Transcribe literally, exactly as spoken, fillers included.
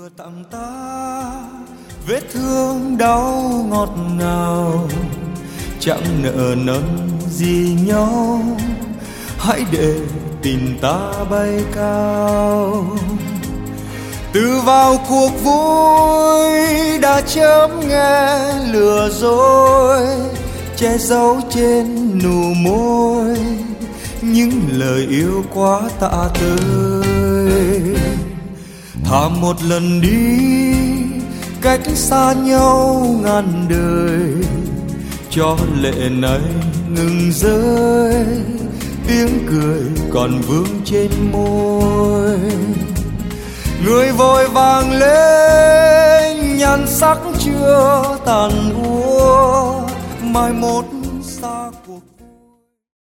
vừa tặng ta vết thương đau ngọt ngào, chẳng nợ nần gì nhau, hãy để tình ta bay cao. Từ vào cuộc vui đã chớm nghe lừa dối, che giấu trên nụ môi những lời yêu quá tạ tơi. Thà một lần đi cách xa nhau ngàn đời, cho lệ này ngừng rơi, tiếng cười còn vương trên môi. Người vội vàng lên nhan sắc chưa tàn úa, mai một